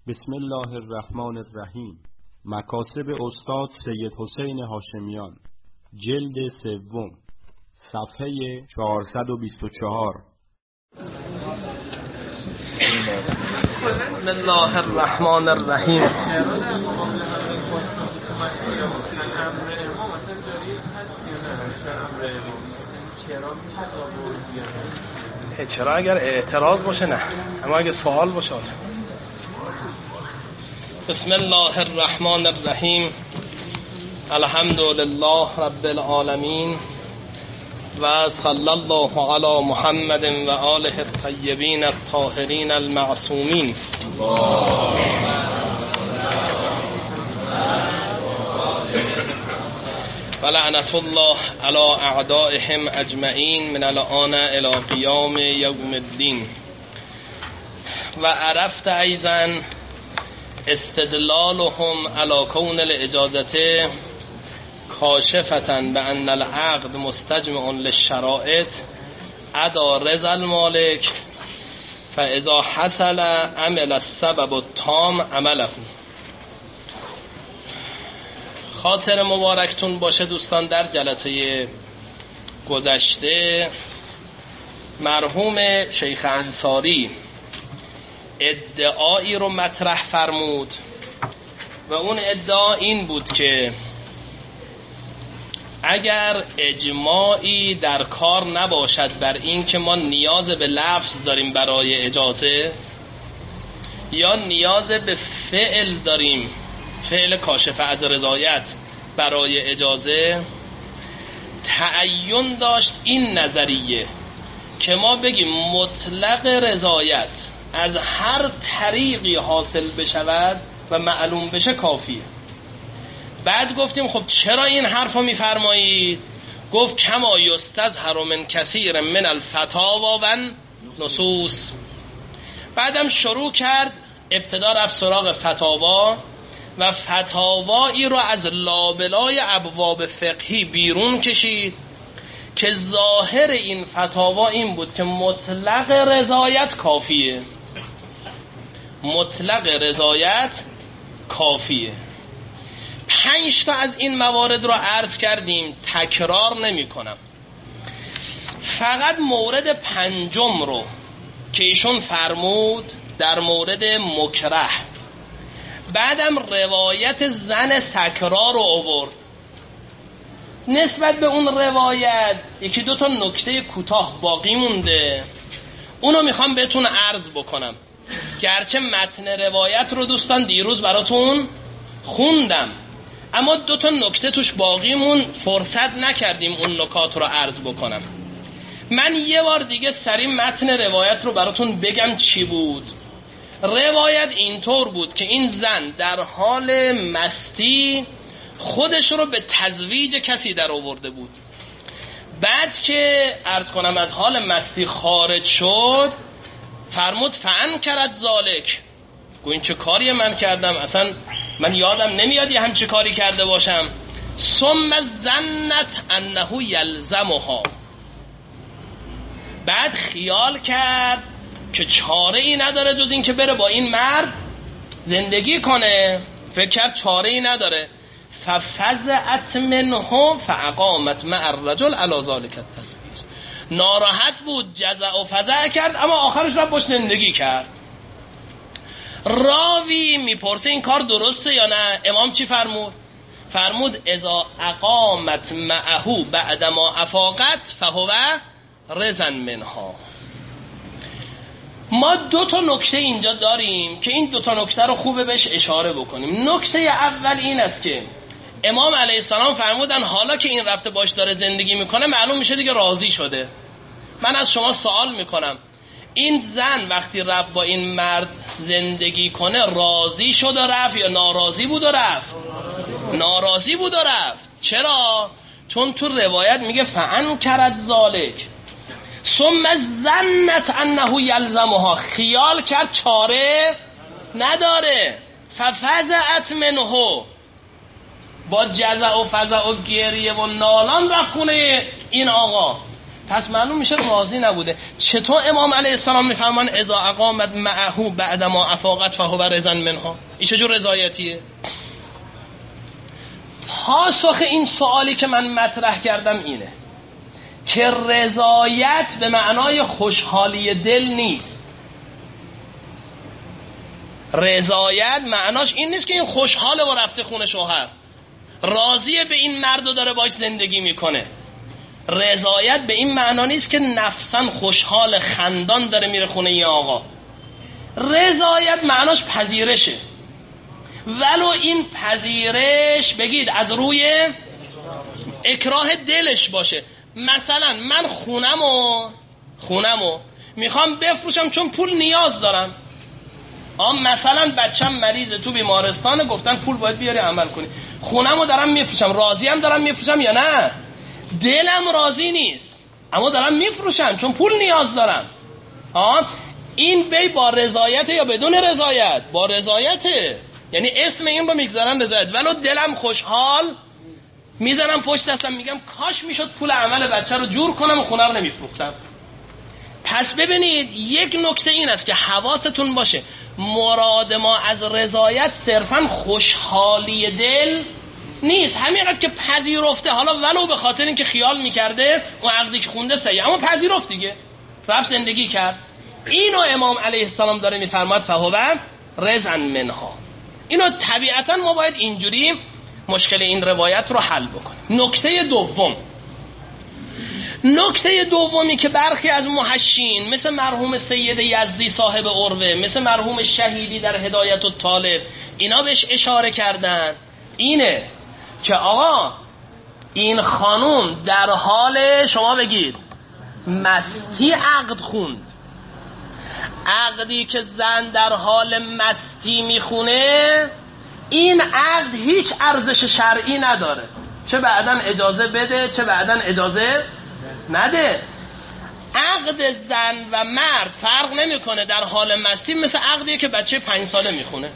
بسم الله الرحمن الرحیم. مکاسب استاد سید حسین هاشمیان، جلد سوم، صفحه 424. بسم الله الرحمن الرحیم. چرا اگر اعتراض باشه نه، اما اگه سوال باشه. بسم الله الرحمن الرحیم. الحمد لله رب العالمین و صلی الله علی محمد و آله الطیبین الطاهرین المعصومین. و لعنت الله علی اعدائهم اجمعین من الآن الی قیام یوم الدین. و عرفت ایضا استدلالهم علی کون الاجازته کاشفة بأن العقد مستجمع للشرائط ادا رضا المالک فاذا حصل عمل السبب التام عمله. خاطر مبارکتون باشه دوستان، در جلسه گذشته مرحوم شیخ انصاری ادعایی رو مطرح فرمود و اون ادعا این بود که اگر اجماعی در کار نباشد بر این که ما نیاز به لفظ داریم برای اجازه یا نیاز به فعل داریم، فعل کاشف از رضایت برای اجازه، تعین داشت این نظریه که ما بگیم مطلق رضایت از هر طریقی حاصل بشود و معلوم بشه کافیه. بعد گفتیم خب چرا این حرف رو میفرمایید؟ گفت کما یستظهر من کثیر من الفتاوا و نصوص. بعدم شروع کرد، ابتدا رفت سراغ فتاوا و فتاوایی رو از لابلای ابواب فقهی بیرون کشید که ظاهر این فتاوا این بود که مطلق رضایت کافیه، مطلق رضایت کافیه. 5 تا از این موارد رو عرض کردیم، تکرار نمی کنم. فقط مورد 5 رو که ایشون فرمود در مورد مکره، بعدم روایت زن سکرا رو آورد. نسبت به اون روایت 1-2 تا نکته کوتاه باقی مونده، اونو میخوام بهتون عرض بکنم. گرچه متن روایت رو دوستان دیروز براتون خوندم، اما 2 تا نکته توش باقی مون، فرصت نکردیم اون نکات رو عرض بکنم. من یه بار دیگه سریع متن روایت رو براتون بگم چی بود. روایت اینطور بود که این زن در حال مستی خودش رو به تزویج کسی در آورده بود. بعد که عرض کنم از حال مستی خارج شد، فرمود فانکرت ذالک. گو این چه کاری من کردم، اصلا من یادم نمیاد یه همچه کاری کرده باشم. ثم ظنت انه یلزمها. بعد خیال کرد که چاره ای نداره جز این که بره با این مرد زندگی کنه. فکر کرد چاره ای نداره. ففزعت منه فاقامت مع الرجل علی ذلک التزویج. ناراحت بود، جزع و فزع کرد، اما آخرش رفت باش زندگی کرد. راوی میپرسه این کار درسته یا نه؟ امام چی فرمود؟ فرمود اذا اقامت معه بعدما افاقت فهو رضا منها. ما 2 تا نکته اینجا داریم که این 2 تا نکته رو خوبه بهش اشاره بکنیم. نکته اول این است که امام علیه السلام فرمودن حالا که این رفته باش داره زندگی میکنه معلوم میشه دیگه راضی شده. من از شما سوال میکنم، این زن وقتی رفت با این مرد زندگی کنه راضی شد و رفت یا ناراضی بود و رفت؟ ناراضی بود و رفت. چرا؟ چون تو روایت میگه فانکرت ذالک ثم ظنت انه یلزمها. خیال کرد چاره نداره. ففزعت منه، با جزع و فزع و گریه و نالان رفت خونه این آقا. پس معلوم میشه راضی نبوده. چطور امام علیه السلام میفرمان اذا اقامت معه بعد ما افاقت فهو رضا منها؟ این چجور رضایتیه؟ پاسخ این سوالی که من مطرح کردم اینه که رضایت به معنای خوشحالی دل نیست. رضایت معناش این نیست که این خوشحاله و رفته خونه شوهر، راضیه به این مرد و داره باش زندگی میکنه. رضایت به این معنا نیست که نفساً خوشحال خندان داره میره خونه ی آقا. رضایت معناش پذیرشه، ولو این پذیرش بگید از روی اکراه دلش باشه. مثلا من خونمو میخوام بفروشم چون پول نیاز دارم. مثلا بچم مریضه تو بیمارستانه، گفتن پول باید بیاری عمل کنی، خونمو دارم میفروشم، راضیم دارم میفروشم یا نه؟ دلم راضی نیست اما دارم میفروشم چون پول نیاز دارم. این بی با رضایت یا بدون رضایت؟ با رضایته، یعنی اسم این رو میگذارن رضایت، ولو دلم خوشحال میزنم پشت دستم میگم کاش میشد پول عمل بچه رو جور کنم و خونه رو نمیفروختم. پس ببینید یک نکته این است که حواستون باشه، مراد ما از رضایت صرفا خوشحالی دل نیست، همینقدر که پذیرفته، حالا ولو به خاطر اینکه خیال میکرده اون عقدی که خونده صحیح، اما پذیرفت دیگه، رفت زندگی کرد. اینو امام علیه السلام داره میفرماد فهو رضا منها. اینو طبیعتا ما باید اینجوری مشکل این روایت رو حل بکنیم. نکته دومی که برخی از محشین مثل مرحوم سید یزدی صاحب عروه، مثل مرحوم شهیدی در هدایت الطالب، اینا بهش اشاره کردن اینه که آقا این خانوم در حال، شما بگید، مستی عقد خوند. عقدی که زن در حال مستی میخونه، این عقد هیچ ارزش شرعی نداره، چه بعداً اجازه بده چه بعداً اجازه نده. عقد زن و مرد فرق نمیکنه در حال مستی، مثل عقدیه که بچه 5 ساله میخونه.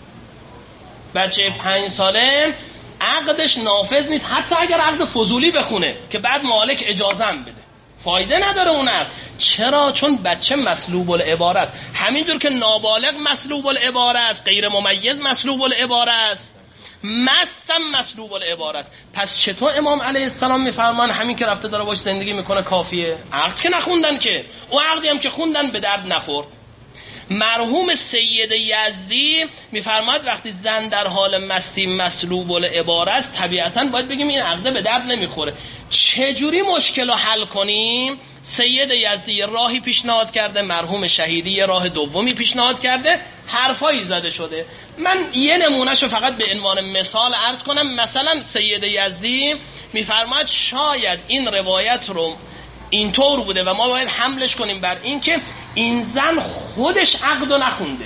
بچه 5 ساله عقدش نافذ نیست، حتی اگر عقد فضولی بخونه که بعد مالک اجازه هم بده، فایده نداره اون عقد. چرا؟ چون بچه مسلوب العباره است. همینجور که نابالغ مسلوب العباره است، غیر ممیز مسلوب العباره است، مستم مسلوب العباره است. پس چطور امام علیه السلام میفرمان همین که رفته داره باش زندگی میکنه کافیه؟ عقد که نخوندن، که او عقدی هم که خوندن به درد نخورد. مرحوم سید یزدی میفرماد وقتی زن در حال مستی مسلوب العباره است، طبیعتاً باید بگیم این عقد به درد نمیخوره. چجوری مشکل رو حل کنیم؟ سید یزدی راهی پیشنهاد کرده، مرحوم شهیدی راه دومی پیشنهاد کرده، حرفایی زده شده. من یه نمونهشو فقط به عنوان مثال عرض کنم. مثلا سید یزدی میفرماد شاید این روایت رو اینطور بوده و ما باید حملش کنیم بر این که این زن خودش عقد رو نخونده،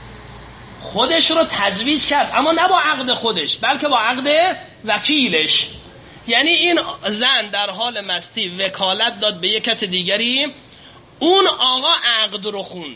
خودش رو تزویج کرد، اما نه با عقد خودش بلکه با عقد وکیلش. یعنی این زن در حال مستی وکالت داد به یک کس دیگری، اون آقا عقد رو خوند.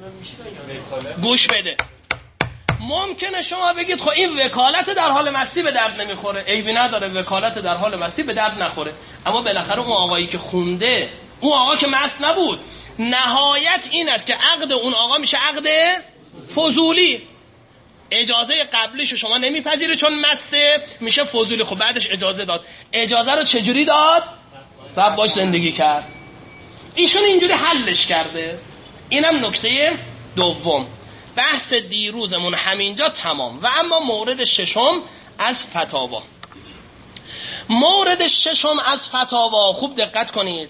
گوش بده، ممکنه شما بگید خب این وکالت در حال مستی به درد نمیخوره، عیبی نداره وکالت در حال مستی به درد نخوره، اما بالاخره اون آقایی که خونده، اون آقا که مست نبود، نهایت این است که عقد اون آقا میشه عقد فضولی. اجازه قبلیشو شما نمیپذیری چون مسته، میشه فضولی. خب بعدش اجازه داد، اجازه رو چجوری داد؟ و باش زندگی کرد. ایشون اینجوری حلش کرده. اینم نکته دوم. بحث دیروزمون همینجا تمام. و اما مورد ششم از فتاوا. مورد ششم از فتاوا، خوب دقت کنید.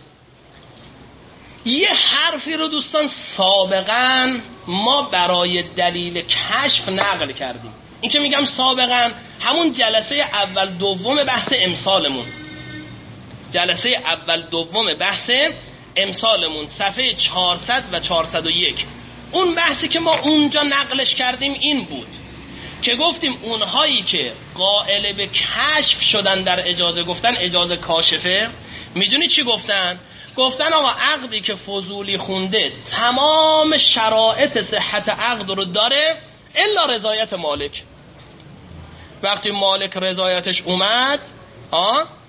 یه حرفی رو دوستان سابقا ما برای دلیل کشف نقل کردیم. این که میگم سابقا، همون جلسه اول دوم بحث امسالمون، جلسه اول دوم بحث امسالمون، صفحه 400 و 401. اون بحثی که ما اونجا نقلش کردیم این بود که گفتیم اونهایی که قائل به کشف شدن در اجازه، گفتن اجازه کاشفه، میدونی چی گفتن؟ گفتن آقا عقدی که فضولی خونده تمام شرایط صحت عقد رو داره الا رضایت مالک. وقتی مالک رضایتش اومد،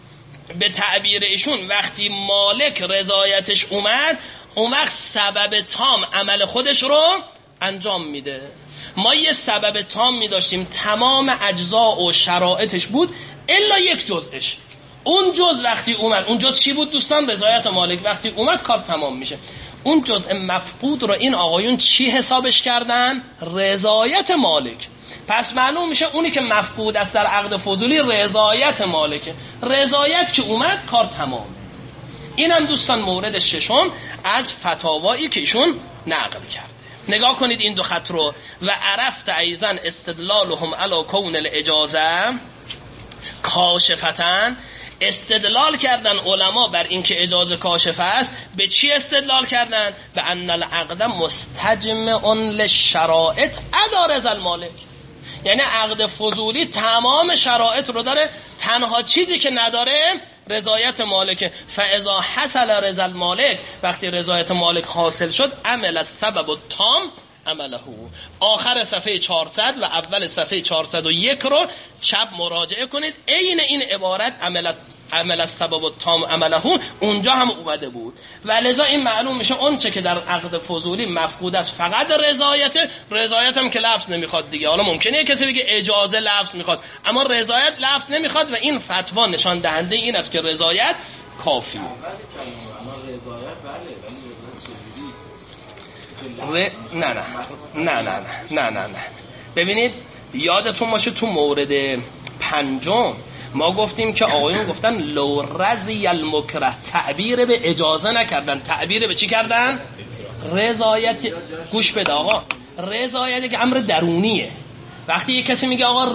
به تعبیر ایشون وقتی مالک رضایتش اومد، اون وقت سبب تام عمل خودش رو انجام میده. ما یه سبب تام میداشتیم تمام اجزا و شرایطش بود الا یک جزءش. اون جزء وقتی اومد، اون جزء چی بود دوستان؟ رضایت مالک. وقتی اومد کار تمام میشه. اون جزء مفقود رو این آقایون چی حسابش کردن؟ رضایت مالک. پس معلوم میشه اونی که مفقود است در عقد فضولی رضایت مالکه. رضایت که اومد کار تمام. اینم دوستان مورد ششم از فتاوایی که ایشون نقل کرده. نگاه کنید این دو خط رو. و عرفت ایضا استدلالهم علی کون الاجازه کاشفتن. استدلال کردن علما بر اینکه اجازه کاشفه است. به چی استدلال کردن؟ به ان العقد مستجمع للشرائط علی رضا المالک. یعنی عقد فضولی تمام شرایط رو داره، تنها چیزی که نداره رضایت مالک. فاذا حصل رضا المالک، وقتی رضایت مالک حاصل شد، عمل السبب التام عمله. آخر صفحه 400 و اول صفحه 401 رو شب مراجعه کنید. عین این عبارت عمل السبب التام عمله اونجا هم اومده بود. و لذا این معلوم میشه اون چه که در عقد فضولی مفقود است فقط رضایت هم که لفظ نمیخواد دیگه. حالا ممکنه کسی بگه اجازه لفظ میخواد، اما رضایت لفظ نمیخواد و این فتوا نشان دهنده این است که رضایت کافی. نه. ببینید یادتون باشه تو مورد پنجم ما گفتیم که آقایون گفتن لو رضی المکره، تعبیر به اجازه نکردن، تعبیر به چی کردن؟ رضایت. گوش بده آقا، رضایت که امر درونیه. وقتی یک کسی میگه آقا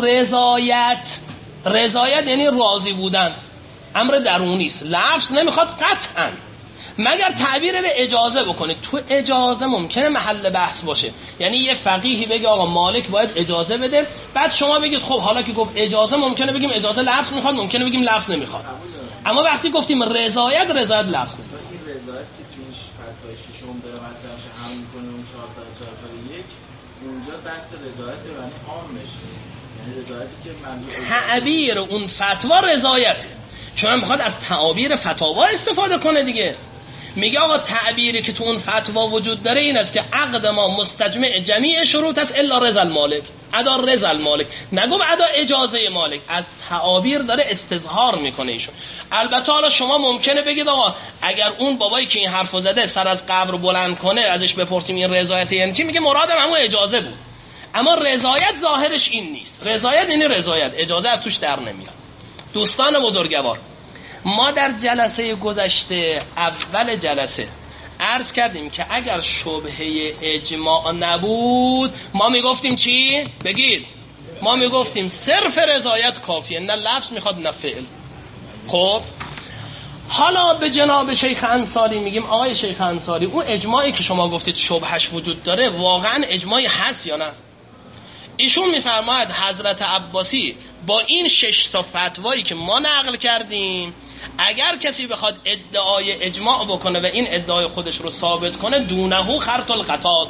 رضایت یعنی راضی بودن، امر درونی است، لفظ نمیخواد قطعا، مگر تعبیر به اجازه بکنه. تو اجازه ممکنه محل بحث باشه، یعنی یه فقیهی بگه آقا مالک باید اجازه بده، بعد شما بگید خب حالا که گفت اجازه، ممکنه بگیم اجازه لفظ میخواد، ممکنه بگیم لفظ نمیخواد. اما وقتی گفتیم رضایت لفظ نمیخواد. این رضایت که توش فتوای ششم داره مطرح شه هم میکنه اون 441 اونجا بحث رضایت یعنی عام میشه، یعنی رضایتی که منظور تعبیر اون فتوا رضایته، چون میخواد از تعابیر فتاوا استفاده کنه دیگه. میگه آقا تعبیری که تو اون فتوا وجود داره این است که عقد ما مستجمع جمیع شروط است الا رضا المالک. ادا رضا المالک، نگو ادا اجازه مالک. از تعابیر داره استظهار میکنه ایشون. البته حالا شما ممکنه بگید آقا اگر اون بابایی که این حرفو زده سر از قبر بلند کنه ازش بپرسیم این رضایت یعنی چی، میگه مرادم همون اجازه بود. اما رضایت ظاهرش این نیست. رضایت یعنی رضایت، اجازه از توش در نمیاد. دوستان بزرگوار، ما در جلسه گذشته اول جلسه عرض کردیم که اگر شبهه اجماع نبود ما میگفتیم چی؟ بگید. ما میگفتیم صرف رضایت کافیه، نه لفظ میخواد نه فعل. خب حالا به جناب شیخ انصاری میگیم آقای شیخ انصاری اون اجماعی که شما گفتید شبهش وجود داره واقعا اجماعی هست یا نه؟ ایشون میفرماید حضرت عباسی با این 6 تا فتوایی که ما نقل کردیم اگر کسی بخواد ادعای اجماع بکنه و این ادعای خودش رو ثابت کنه دونه خرط القطات،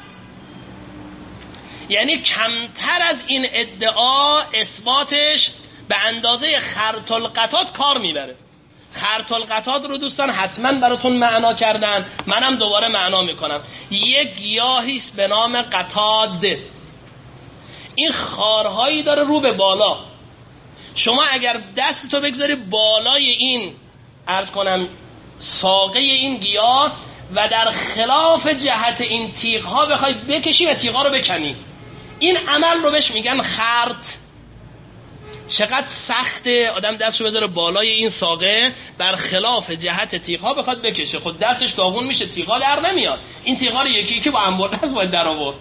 یعنی کمتر از این ادعا اثباتش به اندازه خرط القطات کار میبره. خرط القطات رو دوستان حتما براتون معنا کردن، منم دوباره معنا میکنم. یک گیاهیست به نام قطاد، این خارهایی داره رو به بالا. شما اگر دستتو بگذاری بالای این عرض کنم ساقه این گیاه و در خلاف جهت این تیغها بخوای بکشی و تیغها رو بکنی، این عمل رو بهش میگن خرط. چقدر سخته آدم دستشو بذاره بالای این ساقه در خلاف جهت تیغها بخواد بکشه، خود دستش داغون میشه، تیغها در نمیاد. این تیغها رو یکی یکی با انبرنس باید در آورد.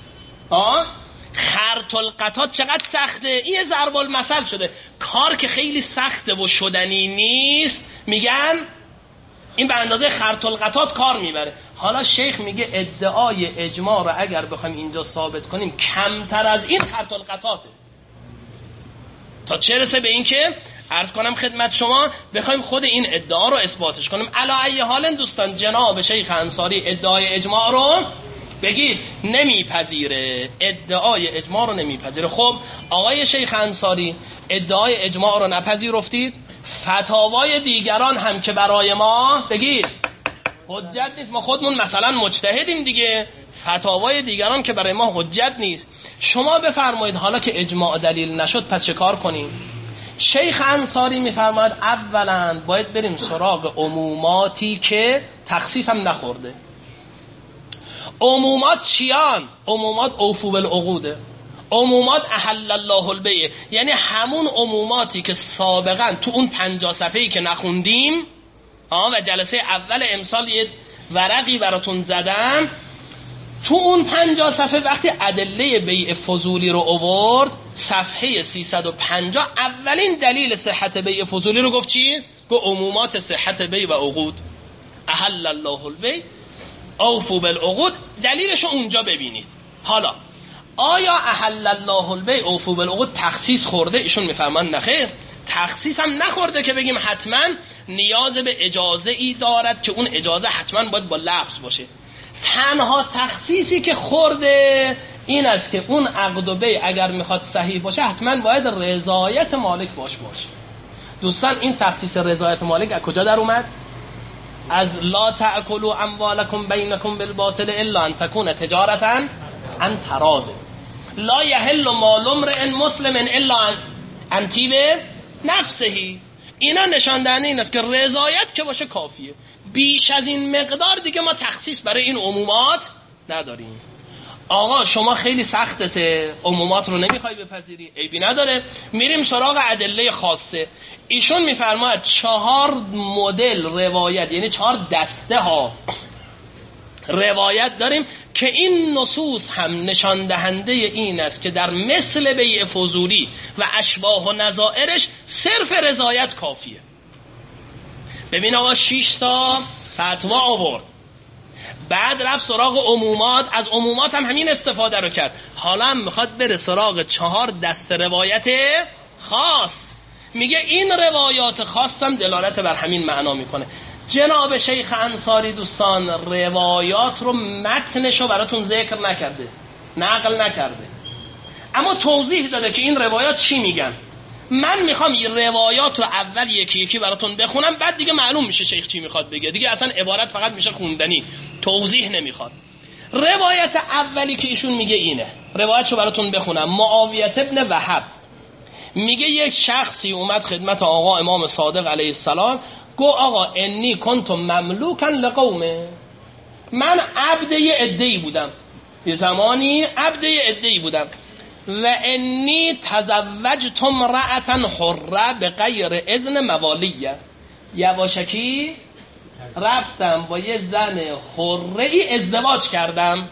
خرط القطات چقدر سخته. این ضرب المثل شده، کار که خیلی سخته و شدنی نیست میگن این به اندازه خرط القطات کار میبره. حالا شیخ میگه ادعای اجماع رو اگر بخوایم اینجا ثابت کنیم کمتر از این خرط القطاته، تا چه رسه به این که عرض کنم خدمت شما بخوایم خود این ادعا رو اثباتش کنیم. علی ای حال دوستان جناب شیخ انصاری ادعای اجماع رو بگید نمیپذیره، ادعای اجماع رو نمیپذیره. خب آقای شیخ انصاری ادعای اجماع رو نپذیرفتید، فتاوای دیگران هم که برای ما بگید حجت نیست. ما خودمون مثلا مجتهدیم دیگه، فتاوای دیگران که برای ما حجت نیست. شما بفرمایید حالا که اجماع دلیل نشد پس چه کار کنیم؟ شیخ انصاری میفرماید اولا باید بریم سراغ عموماتی که تخصیص هم نخورده. عمومات چیان؟ عمومات اوفو بالعقوده، عمومات احل الله البیع، یعنی همون عموماتی که سابقا تو اون 50 صفحه‌ای که نخوندیم و جلسه اول امسال یه ورقی براتون زدم، تو اون 50 صفحه وقتی ادله بیع فضولی رو آورد صفحه 350 اولین دلیل صحت بیع فضولی رو گفت چی؟ گفت عمومات صحت بیع و عقود، احل الله البیع اوفو بالعقود، دلیلش رو اونجا ببینید. حالا آیا احل الله البیع اوفو بالعقود تخصیص خورده؟ ایشون میفرمان نخیر، تخصیص هم نخورده که بگیم حتما نیاز به اجازه ای دارد که اون اجازه حتما باید با لفظ باشه. تنها تخصیصی که خورده این است که اون عقد و بیع اگر میخواد صحیح باشه حتما باید رضایت مالک باشه. دوستان این تخصیص رضایت مالک از کجا در اومد؟ از لا تأکلوا اموالکم بینکم بالباطل الا ان تکون تجارتا عن تراض، لا یحل مال امرئ مسلم الا عن طیب نفسه. اینا نشان دهنده این است که رضایت که باشه کافیه، بیش از این مقدار دیگه ما تخصیص برای این عمومات نداریم. آقا شما خیلی سختته، عمومات رو نمیخوای بپذیری، عیبی نداره، میریم سراغ ادله خاصه. ایشون میفرماید 4 مدل روایت، یعنی 4 دسته ها روایت داریم که این نصوص هم نشان دهنده این است که در مثل بیع فضولی و اشباه و نظائرش صرف رضایت کافیه. ببین آقا 6 تا فتوا آورد، بعد رفت سراغ عمومات، از عمومات هم همین استفاده رو کرد، حالا هم میخواد بره سراغ 4 دسته روایت خاص. میگه این روایات خاص هم دلالت بر همین معنا میکنه. جناب شیخ انصاری دوستان روایات رو متنشو براتون ذکر نکرده، نقل نکرده، اما توضیح داده که این روایات چی میگن. من میخوام این روایات رو اول یکی یکی براتون بخونم، بعد دیگه معلوم میشه شیخ چی میخواد بگه، دیگه اصلا عبارت فقط میشه خوندنی، توضیح نمیخواد. روایت اولی که ایشون میگه اینه، روایتشو براتون بخونم. معاویه ابن وهب میگه یک شخصی اومد خدمت آقا امام صادق علیه السلام، گو آقا انی کنتم مملوکا لقومه، من عبد یه عده‌ای بودم، یه زمانی عبد یه عده‌ای بودم، و انی تزوجت امرأة حره به غیر اذن موالیه، یواشکی رفتم با یه زن حره ای ازدواج کردم،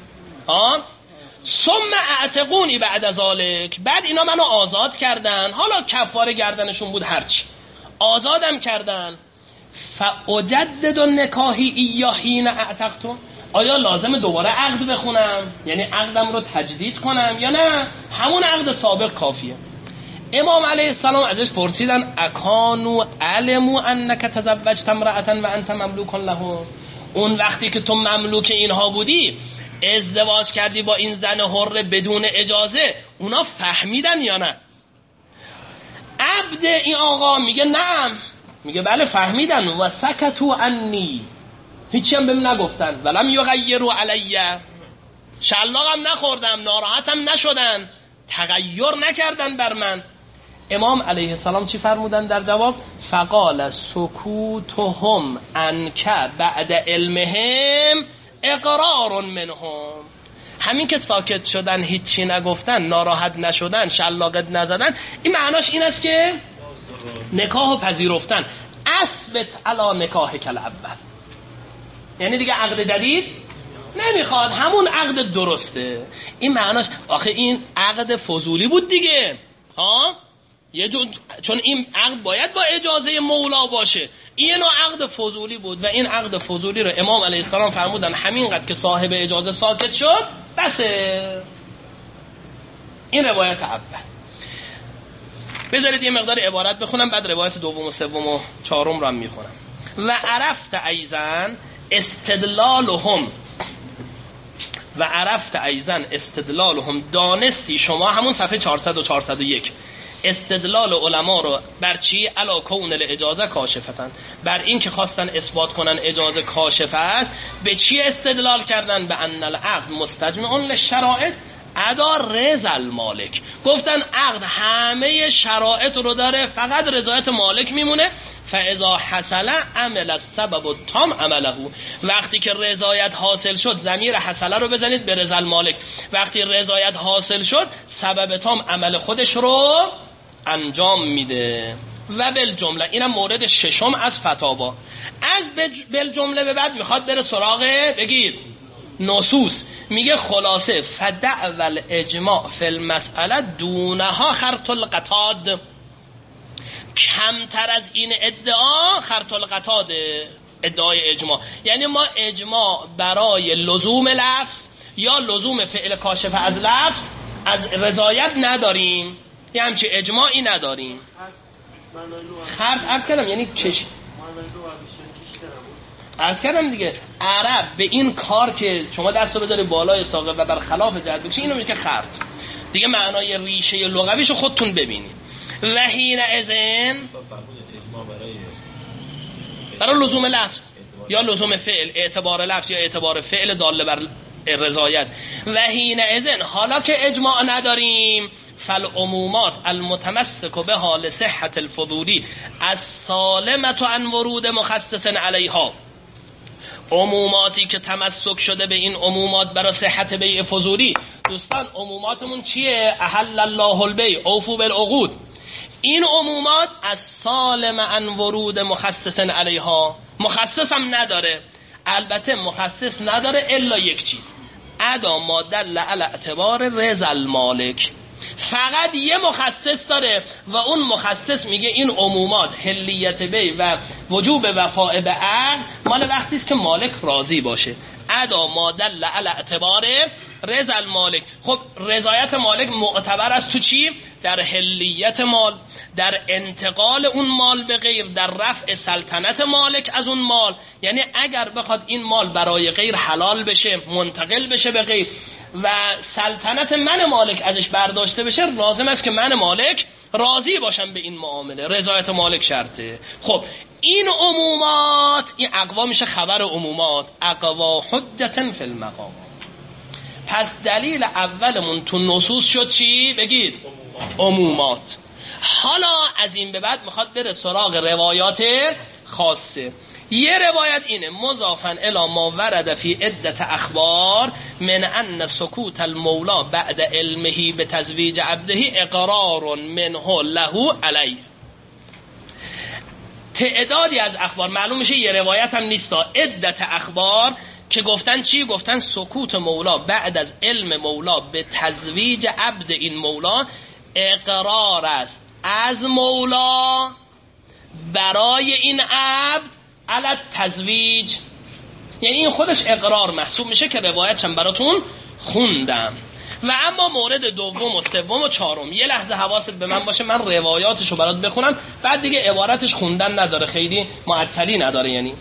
ثم اعتقونی بعد ذالک، بعد اینا منو آزاد کردن، حالا کفاره گردنشون بود هرچی، آزادم کردن. فاجدد نکاحی ایاه حین اعتقتم، آیا لازم دوباره عقد بخونم، یعنی عقدم رو تجدید کنم یا نه همون عقد سابق کافیه؟ امام علیه السلام ازش پرسیدن اکانو علمو انک تزوجت امرأة و انت مملوک له، اون وقتی که تو مملوک اینها بودی ازدواج کردی با این زن حره بدون اجازه، اونا فهمیدن یا نه؟ عبد این آقا میگه نعم، میگه بله فهمیدن، و سکتو عنی، هیچی هم بهم نگفتن، ولم یغیروا علیه، شلاقم نخوردم، ناراحتم نشدن، تغییر نکردن بر من. امام علیه السلام چی فرمودن در جواب؟ فقال سکوتهم عنک بعد علمهم اقرار منهم، همین که ساکت شدن، هیچی نگفتن، ناراحت نشدن، شلاقت نزدن، این معناش این است که نکاح پذیرفتن. اثبت علی نکاح کل اول، یعنی دیگه عقد جدید نمیخواد، همون عقد درسته. این معناش آخه این عقد فضولی بود دیگه، چون این عقد باید با اجازه مولا باشه، این نوع عقد فضولی بود و این عقد فضولی رو امام علیه السلام فرمودن همینقدر که صاحب اجازه ساکت شد بسه. این روایت اول. بذارید یه مقدار عبارت بخونم، بعد روایت دوم و سوم و چهارم رو هم میخونم. و عرفت ایزن استدلالهم، دانستی شما، همون صفحه 400 و 401، استدلال علما رو بر چی؟ علا کون الاجازه کاشفتن، بر این که خواستن اثبات کنن اجازه کاشفه است. به چی استدلال کردن؟ به ان العقد مستجمع للشرائط ادا رضا المالک. گفتن عقد همه شرایط رو داره، فقط رضایت مالک میمونه. فاذا حصل عمل السبب التام عمله، وقتی که رضایت حاصل شد، ضمیر حصل رو بزنید به رضا المالک، وقتی رضایت حاصل شد سبب تام عمل خودش رو انجام میده. و بالجمله اینم مورد ششم از فتاوا. از بالجمله به بعد میخواد بره سراغ بگید نصوص. میگه خلاصه فدعو الاجماع فی المسئله دونها خرط القطاد، کمتر از این ادعا خرط القطاد ادعای اجماع. یعنی ما اجماع برای لزوم لفظ یا لزوم فعل کاشف از لفظ از رضایت نداریم، یه همچه اجماعی نداریم. خرط عرض کردم یعنی چش عرض کردم دیگه. عرب به این کار که شما دستو بذاری بالای ساقه و برخلاف جد بکشی اینو میگه خرط دیگه. معنای ریشه لغویشو خودتون ببینید. و حین اذن برای لزوم لفظ یا لزوم فعل، اعتبار لفظ یا اعتبار فعل داله بر رضایت. و حین اذن حالا که اجماع نداریم، فالعمومات المتمسک به حال صحت الفضولی السالمة عن ورود مخصص علیها، عموماتی که تمسک شده به این عمومات برای صحت بیع فضولی. دوستان عموماتمون چیه؟ احل الله البیع اوفوا بالعقود. این عمومات از سالم عن ورود مخصص علیها، مخصص هم نداره. البته مخصص نداره الا یک چیز، ادا ما دل علی اعتبار رضا المالک. فقط یه مخصص داره و اون مخصص میگه این عمومات حلیت بیع و وجوب وفاء به عقد مال وقتی است که مالک راضی باشه. ادا ما دل علی اعتبار رضا المالک. خب رضایت مالک معتبر است تو چی؟ در حلیت مال، در انتقال اون مال به غیر، در رفع سلطنت مالک از اون مال. یعنی اگر بخواد این مال برای غیر حلال بشه، منتقل بشه به غیر و سلطنت من مالک ازش برداشته بشه، لازم است که من مالک راضی باشم به این معامله. رضایت مالک شرطه. خب این عمومات، این اقوا میشه خبر عمومات، اقوا حجتن فی المقام. پس دلیل اولمون تو نصوص شد چی؟ بگید عمومات. حالا از این به بعد میخواد بره سراغ روایات خاصه. یه روایت اینه مضافاً الی ما ورد فی عدة اخبار من ان سکوت المولا بعد علمه به تزویج عبده اقرار منه له علیه. تعدادی از اخبار معلوم میشه یه روایت هم نیستا، عدة اخبار که گفتن چی؟ گفتن سکوت مولا بعد از علم مولا به تزویج عبد این مولا اقرار است از مولا برای این عبد علت تزویج. یعنی این خودش اقرار محسوب میشه که روایتشم براتون خوندم. و اما مورد دوم و سوم و چهارم یه لحظه حواست به من باشه، من روایاتشو برات بخونم، بعد دیگه عبارتش خوندن نداره، خیلی معطلی نداره. یعنی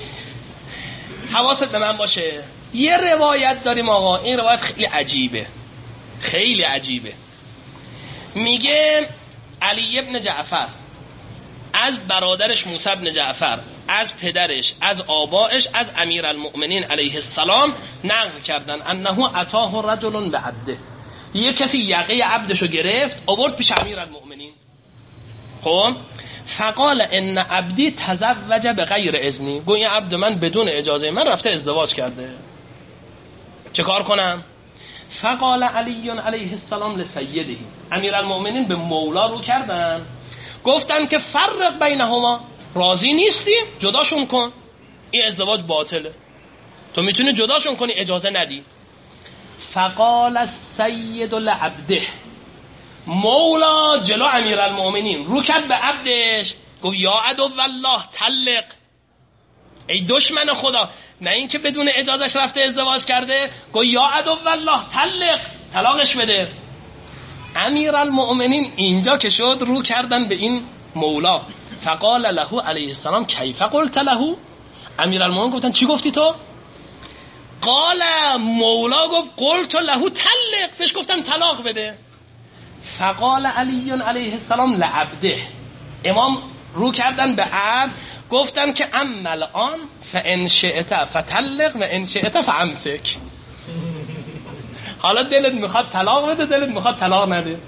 حواست به من باشه. یه روایت داریم آقا، این روایت خیلی عجیبه، خیلی عجیبه. میگه علی ابن جعفر از برادرش موسی ابن جعفر، از پدرش، از آبائش، از امیرالمؤمنین علیه السلام نقل کردن انه اتاه رجل بعبده، یه کسی یقه عبدشو گرفت آورد پیش امیرالمؤمنین. خب فقال ان عبدی تزوج بغیر اذنی، گویا این عبد من بدون اجازه من رفته ازدواج کرده، چه کار کنم؟ فقال علی علیه السلام لسیده، امیرالمؤمنین به مولا رو کردن، گفتن که فرق بینهما، راضی نیستی جداشون کن، این ازدواج باطله، تو میتونی جداشون کنی اجازه ندی. فقال السید لعبده، مولا جلو امیرالمؤمنین رو کرد به عبدش، گفت یا عدو والله طلق، ای دشمن خدا، نه این که بدون اجازهش رفته ازدواج کرده، گفت یا عدو والله طلق، طلاقش بده. امیرالمؤمنین اینجا که شد رو کردن به این مولا، فقال له علیه السلام کیف قلت له، امیرالمؤمنین گفتن چی گفتی تو؟ قال مولا گفت قلت له طلق، بهش گفتم طلاق بده. فقال علی علیه السلام لعبده، امام رو کردن به عبد گفتن که اما الان فان شئت فطلق و ان شئت فامسک. حالا دلت میخواد طلاق بده، دلت میخواد طلاق نده.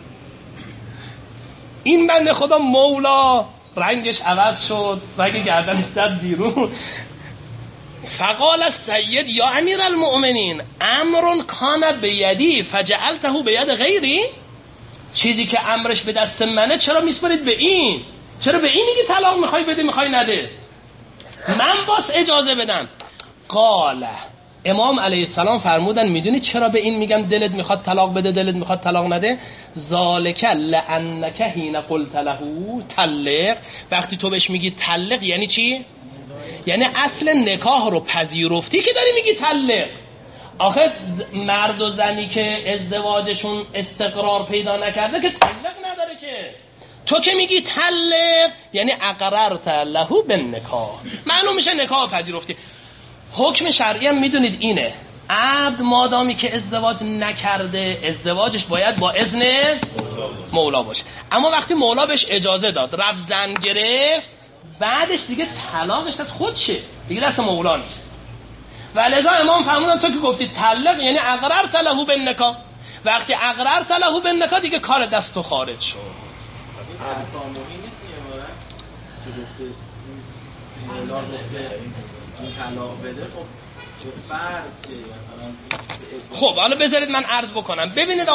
این بنده خدا مولا رنگش عوض شد، رنگ گردنش زد بیرون. فقال السید یا امیر المؤمنین امر کان بیدی فجعلته بید غیری، چیزی که امرش به دست منه چرا میسپرید به این؟ چرا به این میگی طلاق میخوای بده میخوای نده؟ من باز اجازه بدم. قال امام علیه السلام فرمودن میدونی چرا به این میگم دلت میخواد طلاق بده دلت میخواد طلاق نده؟ ذالک لانک حین قلت له طلق، وقتی تو بهش میگی طلق یعنی چی؟ یعنی اصل نکاح رو پذیرفتی که داری میگی طلق. آخه مرد و زنی که ازدواجشون استقرار پیدا نکرده که طلق نداره که. تو که میگی طلق یعنی اقررت له بالنکاح، معلوم میشه نکاح پذیرفتی. حکم شرعی هم میدونید اینه، عبد مادامی که ازدواج نکرده ازدواجش باید با اذن مولا باشه. اما وقتی مولا بهش اجازه داد رفت زن گرفت، بعدش دیگه طلاقش از خودشه، دیگه دست مولا نیست. ولذا امام فرمودن تو که گفتی طلق یعنی اقررت له بالنکاح، وقتی اقررت له بالنکاح دیگه کار دست تو خارج شد. احکام این نیست یه باره که گفته مولا گفته این طلاق بده، خب چه فرض که مثلا. خب حالا بذارید من عرض بکنم.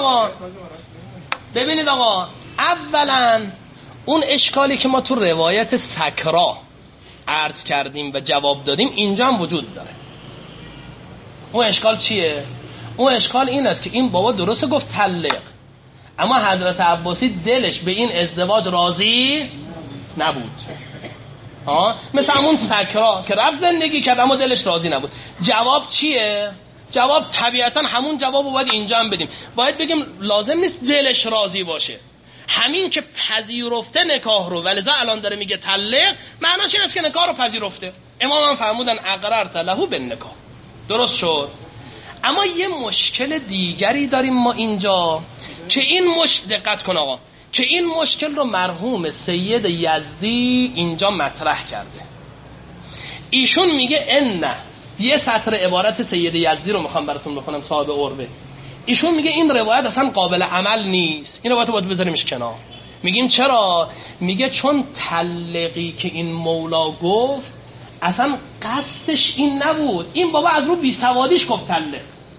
ببینید آقا اولا اون اشکالی که ما تو روایت سکرا عرض کردیم و جواب دادیم اینجا هم وجود داره. اون اشکال چیه؟ اون اشکال این است که این بابا درست گفت طلق، اما حضرت عباسی دلش به این ازدواج راضی نبود. مثل همون سکرا که رفت زندگی کرد اما دلش راضی نبود. جواب چیه؟ جواب طبیعتا همون جواب رو باید اینجا هم بدیم. باید بگیم لازم نیست دلش راضی باشه، همین که پذیرفته نکاح رو، ولذا الان داره میگه طلق، معناش این است که نکاح رو پذیرفته. امام هم فرمودن اقررت له بالنکاح، درست شد. اما یه مشکل دیگری داریم ما اینجا که این دقت کن آقا، که این مشکل رو مرحوم سید یزدی اینجا مطرح کرده. ایشون میگه ان، یه سطر عبارت سید یزدی رو میخوام براتون بخونم، صاحب عربه. ایشون میگه این روایت اصلا قابل عمل نیست، این روایت باید بذاریمش کنار. میگیم چرا؟ میگه چون طلقی که این مولا گفت اصلا قصدش این نبود، این بابا از رو بیسوادیش گفت طلق.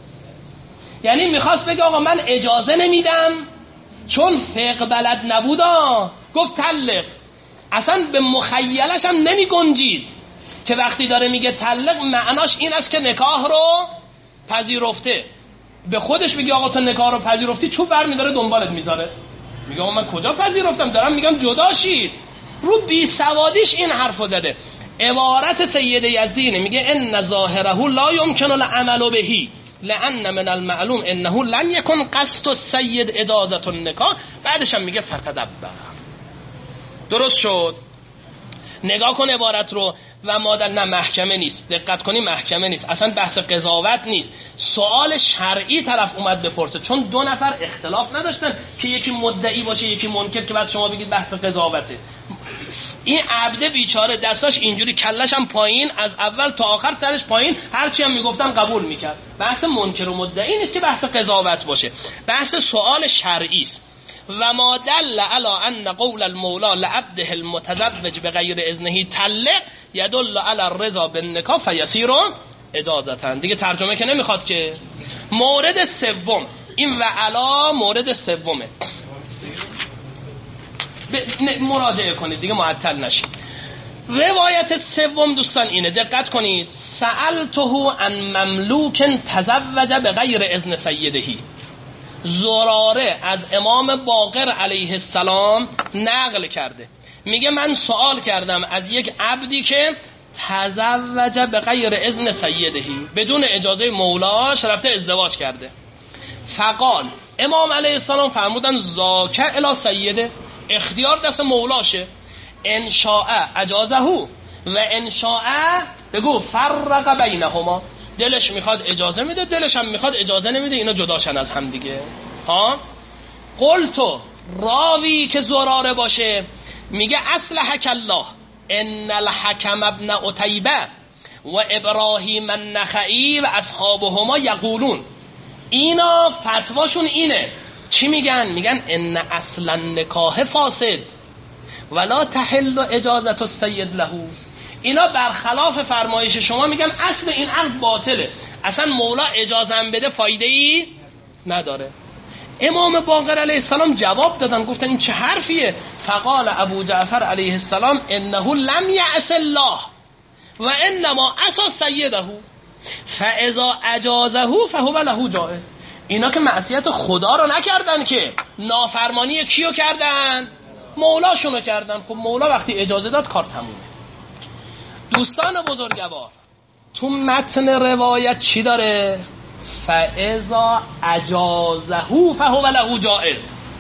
یعنی میخواست بگه آقا من اجازه نمیدم چون فقه بلد نبودا گفت طلق. اصلا به مخیلش هم نمی گنجید که وقتی داره میگه طلق معناش این است که نکاح رو پذیرفته. به خودش میگه آقا تو نکاح رو پذیرفتی، چوب برمیداره دنبالت میذاره، میگه آقا من کجا پذیرفتم، دارم میگم جدا شید. رو بی سوادیش این حرفو زده. عبارت سید یزدی میگه ان ظاهره لا يمكن العمل به لان من المعلوم انه لم يكن قصد السید اجازه النکاح. بعدش هم میگه فتدبر. درست شد؟ نگاه کن عبارت رو. و مادر نه محکمه نیست، دقت کنی محکمه نیست، اصلا بحث قضاوت نیست، سوال شرعی طرف اومد بپرسه، چون دو نفر اختلاف نداشتن که یکی مدعی باشه یکی منکر که بعد شما بگید بحث قضاوته. این عبده بیچاره دستاش اینجوری، کلش هم پایین، از اول تا آخر سرش پایین، هرچی هم میگفتن قبول میکرد. بحث منکر و مدعی نیست که بحث قضاوت باشه، بحث سوال شرعی است. و ما دل علی ان قول المولا لعبده المتزوج بغیر اذنه طلق یدل علی الرضا بالنکاح فیصیر اجازه. دیگه ترجمه که نمیخواد که. مورد سوم، این و علا مورد سومه، مراجعه کنید دیگه معطل نشید. روایت سوم دوستان اینه، دقت کنید. سألته عن مملوک تزوج بغیر اذن سیدهی. زراره از امام باقر علیه السلام نقل کرده، میگه من سوال کردم از یک عبدی که تزوج بغیر اذن سیدهی، بدون اجازه مولاش رفته ازدواج کرده. فقال، امام علیه السلام فرمودن ذاک الی سیده، اختیار دست مولاشه، ان شاء اجازه و ان شاء بگو فرق بینهما، دلش میخواد اجازه میده، دلش هم میخواد اجازه نمیده، اینا جداشن از هم دیگه. ها قلتو، راوی که زراره باشه میگه اصلحک الله ان الحکم ابن عتیبه و ابراهیم النخعی و اصحابهما یقولون، اینا فتواشون اینه. چی میگن؟ میگن ان اصلا نکاح فاسد ولا تحل اجازت السید له. اینا برخلاف فرمایش شما میگن اصل این عقد باطله، اصلا مولا اجازه هم بده فایده ای نداره. امام باقر علیه السلام جواب دادن، گفتن این چه حرفیه؟ فقال ابو جعفر علیه السلام انه لم یعص الله و انما عصى سیده فاذا اجازه فهو له جائز. اینا که معصیت خدا رو نکردن، که نافرمانی کیو کردن؟ مولاشونو کردن. خب مولا وقتی اجازه داد کار تمومه. دوستان بزرگوار، تو متن روایت چی داره؟ فاذا اجازه فهو له جائز.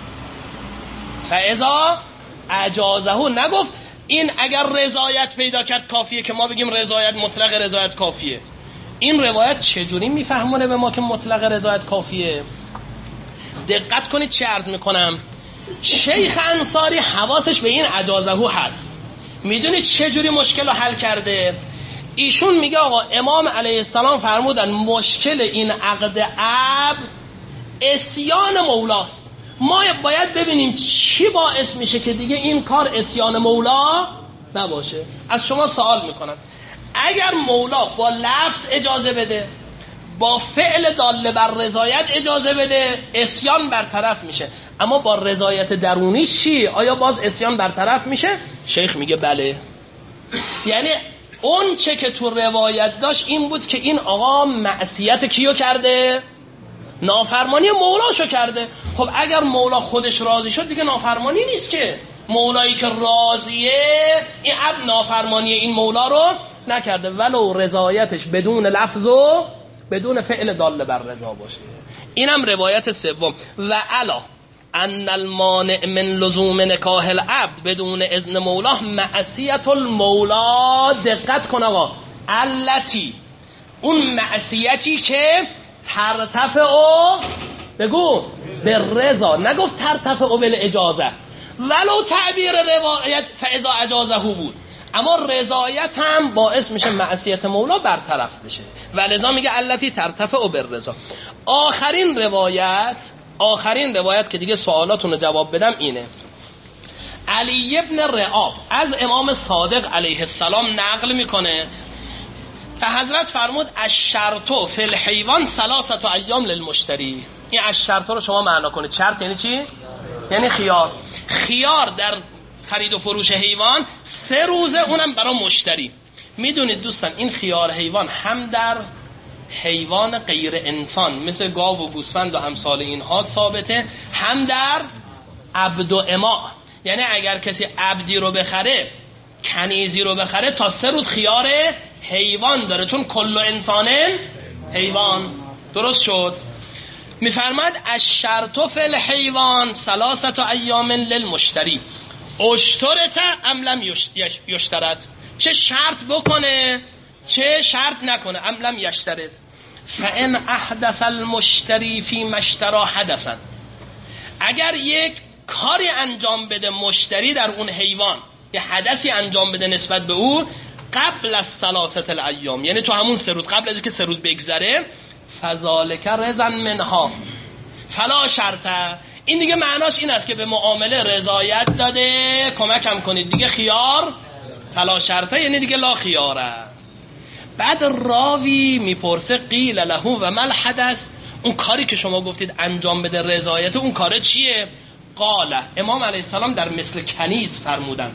فاذا اجازه، نگفت این اگر رضایت پیدا کرد کافیه که ما بگیم رضایت مطلق رضایت کافیه. این روایت چجوری میفهمونه به ما که مطلق رضایت کافیه؟ دقت کنید چه عرض میکنم. شیخ انصاری حواسش به این اجازه هست. میدونید چجوری مشکل رو حل کرده؟ ایشون میگه آقا امام علیه السلام فرمودن مشکل این عقد عبد عصیان مولاست. ما باید ببینیم چی باعث میشه که دیگه این کار عصیان مولا نباشه. از شما سوال میکنم، اگر مولا با لفظ اجازه بده، با فعل داله بر رضایت اجازه بده، عصیان برطرف میشه. اما با رضایت درونی چی؟ آیا باز عصیان برطرف میشه؟ شیخ میگه بله. یعنی اون چه که تو روایت داشت این بود که این آقا معصیت کیو کرده؟ نافرمانی مولاشو کرده. خب اگر مولا خودش راضی شد دیگه نافرمانی نیست که. مولایی که راضیه، این عبد نافرمانی این مولا رو نکرده ولو رضایتش بدون لفظ و بدون فعل داله بر رضا باشه. اینم روایت سوم. و علا ان المانع من لزوم نکاح العبد بدون اذن مولاه معصیت المولا. دقت کن آقا، التی، اون معصیتی که ترتفع بگو به رضا، نگفت ترتفع بالاجازه. ولو تعبیر روایت فاذا اجازه بود، اما رضایت هم باعث میشه معصیت مولا برطرف بشه. ولذا میگه التی ترتفع بالرضا. آخرین روایت که دیگه سوالاتون رو جواب بدم اینه. علی ابن رعاب از امام صادق علیه السلام نقل میکنه که حضرت فرمود الشرط فی الحیوان 3 ایام للمشتری. این الشرط رو شما معنا کنید. شرط یعنی چی؟ یعنی خیار در خرید و فروش حیوان 3 روزه، اونم برای مشتری. میدونید دوستان این خیار حیوان هم در حیوان غیر انسان مثل گاو و گوسفند و امثال اینها ثابته، هم در عبد و اماء. یعنی اگر کسی عبدی رو بخره، کنیزی رو بخره، تا 3 روز خیار حیوان داره، چون کل انسان حیوان. درست شد؟ میفرماد الشرط فی الحیوان 3 ایام للمشتری اشترط ام لم یشترط. چه شرط بکنه چه شرط نکنه. ام لم یشترط فان احدث المشتری فی مشترا حدثا. اگر یک کاری انجام بده مشتری در اون حیوان، یه حدثی انجام بده نسبت به او، قبل از 3 الایام، یعنی تو همون 3 روز، قبل از اینکه 3 روز بگذره، فذالک رضا منها فلا شرطه. این دیگه معناش این است که به معامله رضایت داده، کمکم کنید دیگه، خیار فلا شرطه، یعنی دیگه لا خیاره. بعد راوی میپرسه قیل له و مل حدث، اون کاری که شما گفتید انجام بده رضایت، اون کار چیه؟ قال، امام علیه السلام در مثل کنیز فرمودن،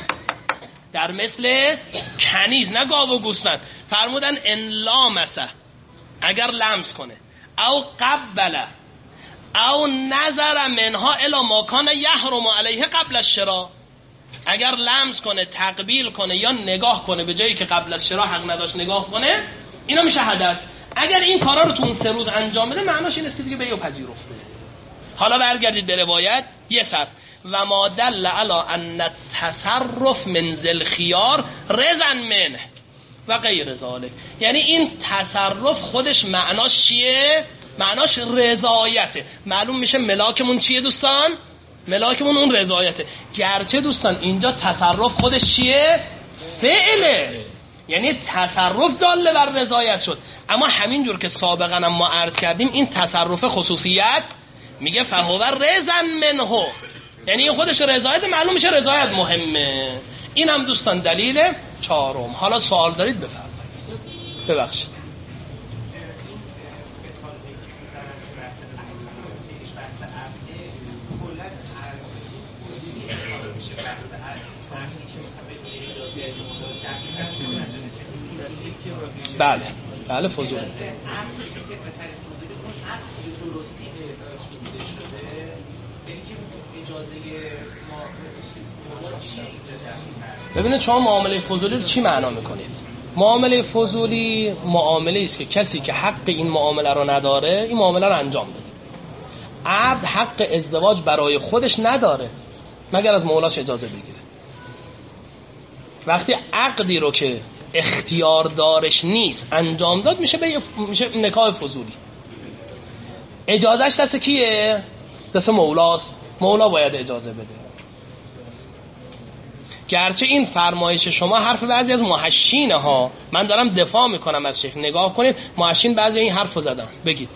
در مثل کنیز، نه گاو و گوسفند، فرمودن ان لامسه، اگر لمس کنه، او قبله او نظر منها الی ما کان یحرم علیه قبل الشراء، اگر لمس کنه، تقبیل کنه یا نگاه کنه به جایی که قبل از شراء حق نداشت نگاه کنه، اینا میشه حدث. اگر این کارا رو تو اون 3 روز انجام بده، معناش این است که دیگه بیو پذیرفته. حالا برگردید به روایت یه سطر. و ما دل علی ان التصرف من ذل خیار رضا منه و غیر ذلک. یعنی این تصرف خودش معناش چیه؟ معناش رضایته. معلوم میشه ملاکمون چیه دوستان؟ ملاکمون اون رضایته. گرچه دوستان اینجا تصرف خودش چیه؟ فعله، یعنی تصرف داله بر رضایت شد، اما همینجور که سابقا هم ما عرض کردیم این تصرف خصوصیت میگه فهو رضا منه، یعنی این خودش رضایت، معلوم میشه رضایت مهمه. این هم دوستان دلیل چهارم. حالا سوال دارید بفرمایید. ببخشید. بله فضول. ببینید شما معامله فضولی رو چی معنا میکنید؟ معامله فضولی معامله است که کسی که حق این معامله رو نداره این معامله رو انجام بده. عبد حق ازدواج برای خودش نداره مگر از مولاش اجازه بگیره. وقتی عقدی رو که اختیار دارش نیست انجام داد میشه نکاح فضولی. اجازهش دست کیه؟ دست مولاست. مولا باید اجازه بده. گرچه این فرمایش شما حرف بعضی از محشینه ها، من دارم دفاع میکنم از شیخ، نگاه کنید محشین بعضی این حرف رو زدن. بگید.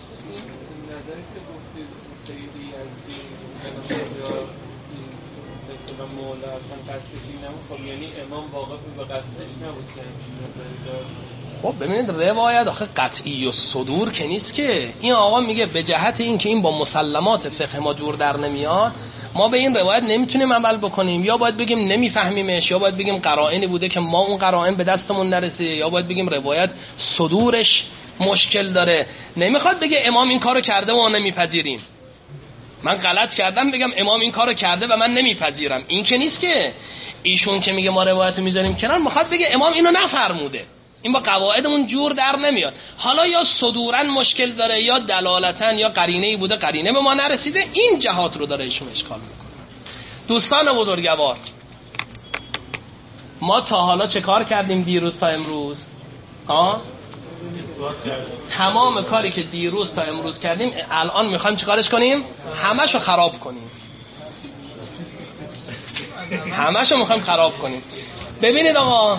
مولا اصلا قصدش این نبود، خب یعنی امام واقف به قصدش نبود که خب ببینید روایت آخه قطعی و صدور که نیست که. این آقا میگه به جهت این که این با مسلمات فقه ما جور در نمیاد ما به این روایت نمیتونیم عمل بکنیم، یا باید بگیم نمیفهمیمش، یا باید بگیم قرائنی بوده که ما اون قرائن به دستمون نرسیده، یا باید بگیم روایت صدورش مشکل داره. نمیخواد بگه امام این کارو کرده و ما نمیپذیریم. من غلط کردم بگم امام این کارو کرده و من نمیپذیرم، این که نیست که. ایشون که میگه ما روایتو میذاریم کنار میخواد بگه امام اینو نفرموده، این با قواعدمون جور در نمیاد. حالا یا صدورن مشکل داره یا دلالتن یا قرینه‌ای بوده قرینه به ما نرسیده، این جهات رو داره ایشون اشکال میکنه. دوستان بزرگوار، ما تا حالا چه کار کردیم دیروز تا امروز؟ تمام کاری که دیروز تا امروز کردیم الان میخوایم چه کارش کنیم؟ همشو خراب کنیم. همشو میخوایم خراب کنیم. ببینید آقا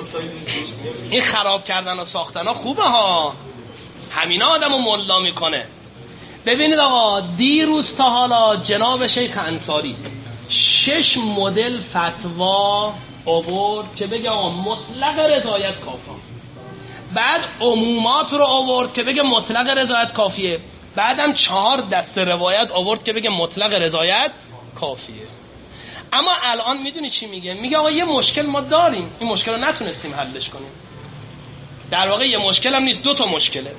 این خراب کردن و ساختن ها خوبه ها، همینا آدمو ملا میکنه. ببینید آقا دیروز تا حالا جناب شیخ انصاری 6 مدل فتوا آورد که بگه آقا مطلق رضایت کافیه، بعد عمومات رو آورد که بگه مطلق رضایت کافیه، بعدم 4 دسته روایت آورد که بگه مطلق رضایت کافیه. اما الان میدونی چی میگه؟ میگه آقا یه مشکل ما داریم، این مشکل رو نتونستیم حلش کنیم. در واقع یه مشکل هم نیست، 2 تا مشکله.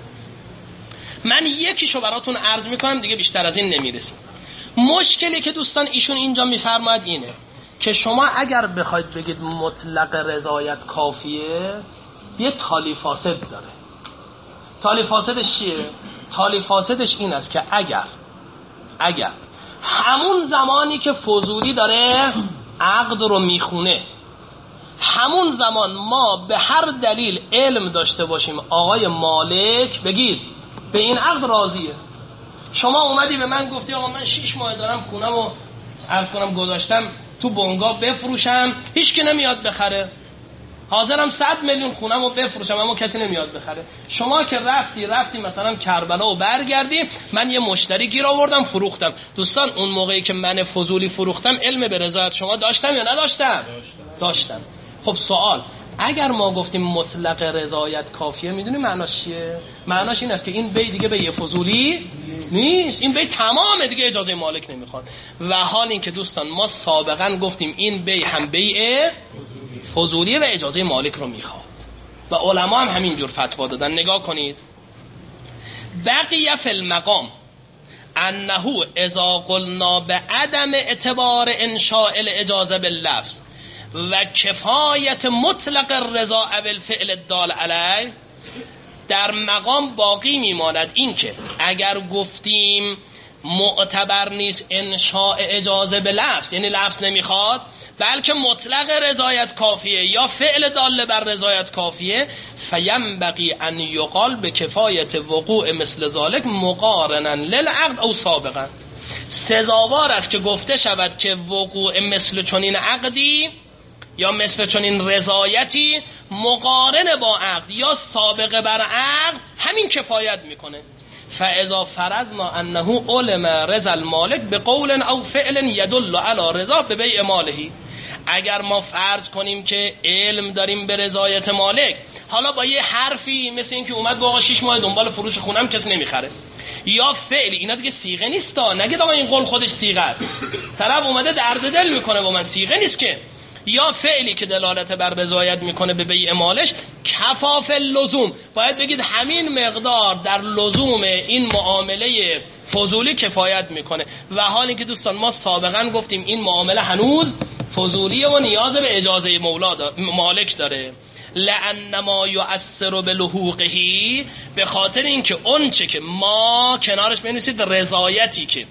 من یکیشو براتون عرض میکنم دیگه بیشتر از این نمیرسیم. مشکلی که دوستان ایشون اینجا میفرماید اینه که شما اگر بخواید بگید مطلق رضایت کافیه یه تالی فاسد داره. تالی فاسدش چیه؟ تالی فاسدش این است که اگر همون زمانی که فضولی داره عقد رو میخونه، همون زمان ما به هر دلیل علم داشته باشیم آقای مالک بگید به این عقد راضیه. شما اومدی به من گفتی آقا من 6 ماه دارم خونمو عرض کنم گذاشتم تو بنگاه بفروشم، هیچ کی نمیاد بخره، حاضرم 100 میلیون خونمو بفروشم اما کسی نمیاد بخره. شما که رفتی مثلا کربلا و برگردی، من یه مشتری گیر آوردم فروختم. دوستان اون موقعی که من فضولی فروختم علم به رضایت شما داشتم یا نداشتم؟ داشتم. خب سوال، اگر ما گفتیم مطلق رضایت کافیه میدونی معناش چیه؟ معناش این است که این بی دیگه به فضولی نیست، این بی تمامه دیگه اجازه مالک نمیخواد. و حال این که دوستان ما سابقا گفتیم این بی هم بیع فضولی و اجازه مالک رو میخواد و علما هم همینجور فتوا دادن. نگاه کنید بقیه فی المقام انه اذا قلنا به عدم اعتبار انشاء الاجازه باللفظ و کفایت مطلق الرضا بالفعل الدال علیه، در مقام باقی میماند این که اگر گفتیم معتبر نیست انشاء اجازه به لفظ، یعنی لفظ نمیخواد، بلکه مطلق رضایت کافیه یا فعل دال بر رضایت کافیه، فینبغی ان یقال به کفایت وقوع مثل ذالک مقارنا للعقد او سابقا. سزاوار است که گفته شود که وقوع مثل چنین عقدی یا مثل چنین رضایتی مقارن با عقد یا سابقه بر عقد همین کفایت میکنه. فاذا فرضنا انه علم رضا المالک بقول او فعل يدل على رضا ببيع ماله، اگر ما فرض کنیم که علم داریم به رضایت مالک، حالا با یه حرفی مثل این که اومد گفت آقا 6 ماه دنبال فروش خونم کسی نمیخره، یا فعلی، اینا دیگه صیغه نیست، نگید آقا این قول خودش صیغه است، طرف اومده درد دل میکنه با من، صیغه نیست که، یا فعلی که دلالت بر رضایت میکنه به بیع مالش، کفاف اللزوم، باید بگید همین مقدار در لزوم این معامله فضولی کفایت میکنه. و حالی که دوستان ما سابقا گفتیم این معامله هنوز فضولیه و نیاز به اجازه مالک داره. لأن ما یؤثر بلحوقه، به خاطر اینکه اون چه که ما کنارش بنویسید رضایتی، که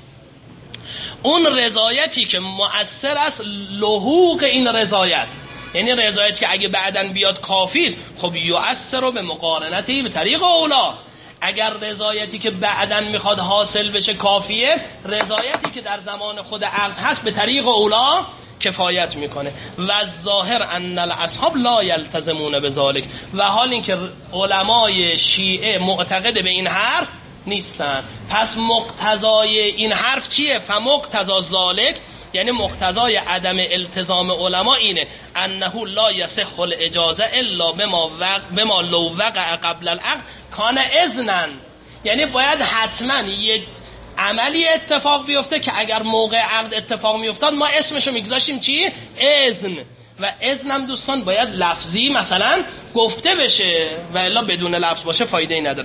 اون رضایتی که مؤثر است لحوق این رضایت، یعنی رضایتی که اگه بعدن بیاد کافی است، خب یؤثر به مقارنتی به طریق اولا، اگر رضایتی که بعدن میخواد حاصل بشه کافیه، رضایتی که در زمان خود عقد هست به طریق اولا کفایت میکنه. و ظاهر ان الاصحاب لا یلتزمون بذلک، و حال اینکه علمای شیعه معتقد به این حرف نیستن. پس مقتضای این حرف چیه؟ فمقتضا ذالک، یعنی مقتضای عدم التزام علما اینه انه لا یصح الاجازه الا بما لو وقع قبل العقد کان اذنا، یعنی باید حتما یک عملی اتفاق بیفته که اگر موقع عقد اتفاق میافتاد ما اسمشو میگذاشیم چی؟ اذن. و اذن هم دوستان باید لفظی مثلا گفته بشه، و الا بدون لفظ باشه فایده ای نداره.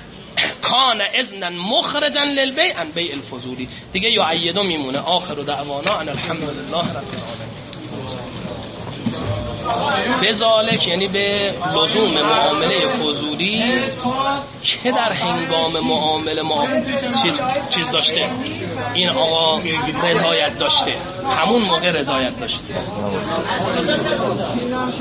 کان اذنا مخرجا للبیع عن بیع الفضولی، دیگه یعیدو میمونه. آخر دعوانا ان الحمدلله رب العالمین. بذالک یعنی به لزوم معامله فضولی که در هنگام معامله ما چیز داشته، این آقا رضایت داشته، همون موقع رضایت داشته.